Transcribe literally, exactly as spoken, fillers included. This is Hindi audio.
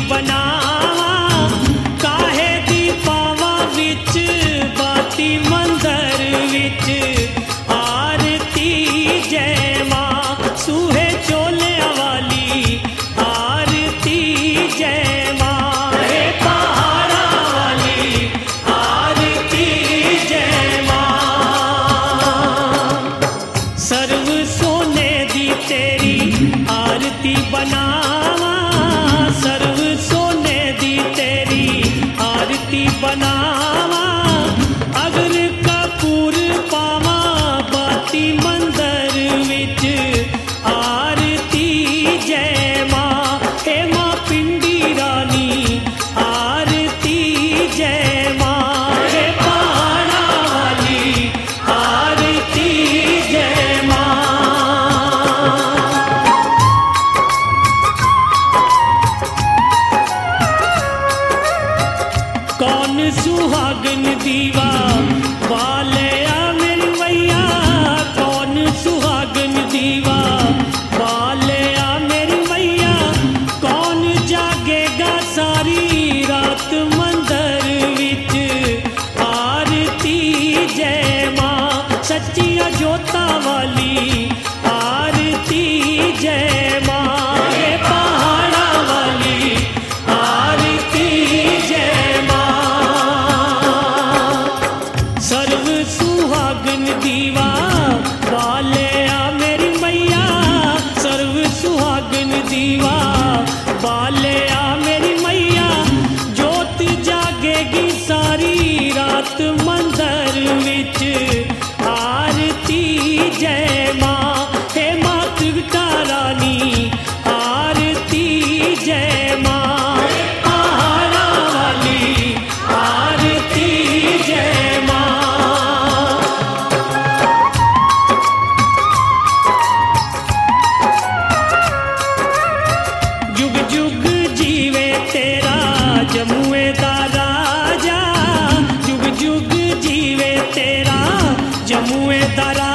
बनावा काहे दी पावा विच बाती मंदर विच आरती जय मां सूहे चोलिया वाली आरती जय मां हे पहाड़ा वाली आरती जय मां सर्व सोने दी तेरी आरती बनावा सर्व सोने दी तेरी आरती बनावा अगर कपूर पावा बाती मंदर विच आरती जय मां हे मां पिंडी रानी आरती जय मां हे पहाड़ा वाली आरती जय मां कौन सुहागन दीवा वाले आ मेरी मैया कौन सुहागन दीवा वाले आ मेरी मैया कौन जागेगा सारी रात मंदिर विच आरती जय मां सच्चिया जोता वाली आरती जय मां हे पहाड़ा वाली आरती जय मां सर्व सुहागन दीवा वाले आ मेरी मैया सर्व सुहागन दीवा वाले आ मेरी मैया जोत जागेगी सारी रात मंदिर विच आरती जय मां हे मां त्रिगटा रानी आरती जय मां पहाड़ा वाली आरती जय मां जुग जुग जीवे तेरा जमुए दा राजा जुग जुग जीवे तेरा जमुए दा